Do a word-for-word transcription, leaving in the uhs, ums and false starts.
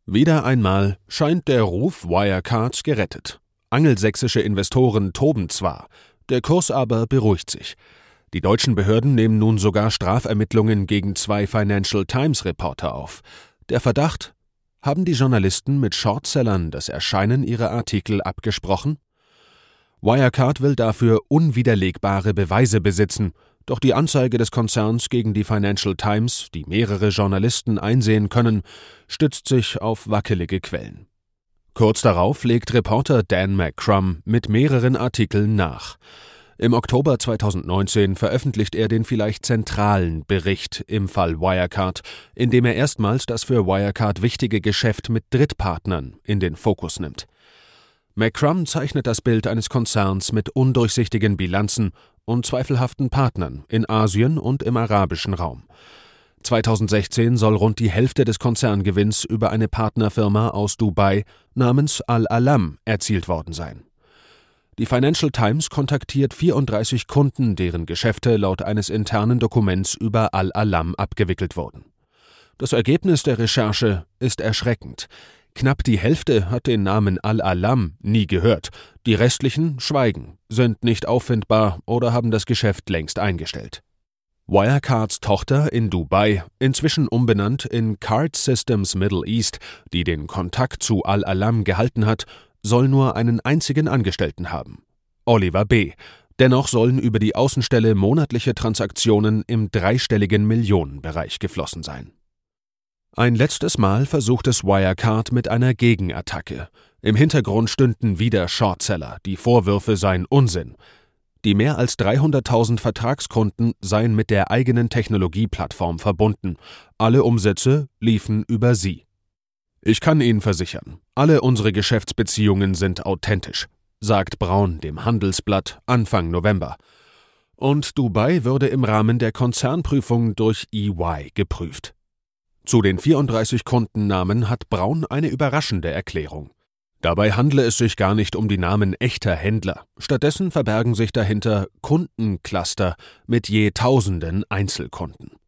Wieder einmal scheint der Ruf Wirecard gerettet. Angelsächsische Investoren toben zwar, der Kurs aber beruhigt sich. Die deutschen Behörden nehmen nun sogar Strafermittlungen gegen zwei Financial Times-Reporter auf. Der Verdacht: Haben die Journalisten mit Shortsellern das Erscheinen ihrer Artikel abgesprochen? Wirecard will dafür unwiderlegbare Beweise besitzen, doch die Anzeige des Konzerns gegen die Financial Times, die mehrere Journalisten einsehen können, stützt sich auf wackelige Quellen. Kurz darauf legt Reporter Dan McCrum mit mehreren Artikeln nach. Im Oktober zweitausendneunzehn veröffentlicht er den vielleicht zentralen Bericht im Fall Wirecard, in dem er erstmals das für Wirecard wichtige Geschäft mit Drittpartnern in den Fokus nimmt. McCrum zeichnet das Bild eines Konzerns mit undurchsichtigen Bilanzen und zweifelhaften Partnern in Asien und im arabischen Raum. zweitausendsechzehn soll rund die Hälfte des Konzerngewinns über eine Partnerfirma aus Dubai namens Al-Alam erzielt worden sein. Die Financial Times kontaktiert vierunddreißig Kunden, deren Geschäfte laut eines internen Dokuments über Al-Alam abgewickelt wurden. Das Ergebnis der Recherche ist erschreckend. Knapp die Hälfte hat den Namen Al-Alam nie gehört, die restlichen schweigen, sind nicht auffindbar oder haben das Geschäft längst eingestellt. Wirecards Tochter in Dubai, inzwischen umbenannt in Card Systems Middle East, die den Kontakt zu Al-Alam gehalten hat, soll nur einen einzigen Angestellten haben: Oliver B. Dennoch sollen über die Außenstelle monatliche Transaktionen im dreistelligen Millionenbereich geflossen sein. Ein letztes Mal versucht es Wirecard mit einer Gegenattacke. Im Hintergrund stünden wieder Shortseller, die Vorwürfe seien Unsinn. Die mehr als dreihunderttausend Vertragskunden seien mit der eigenen Technologieplattform verbunden. Alle Umsätze liefen über sie. Ich kann Ihnen versichern, alle unsere Geschäftsbeziehungen sind authentisch, sagt Braun dem Handelsblatt Anfang November. Und Dubai würde im Rahmen der Konzernprüfung durch E Y geprüft. Zu den vierunddreißig Kundennamen hat Braun eine überraschende Erklärung. Dabei handle es sich gar nicht um die Namen echter Händler. Stattdessen verbergen sich dahinter Kundencluster mit je tausenden Einzelkunden.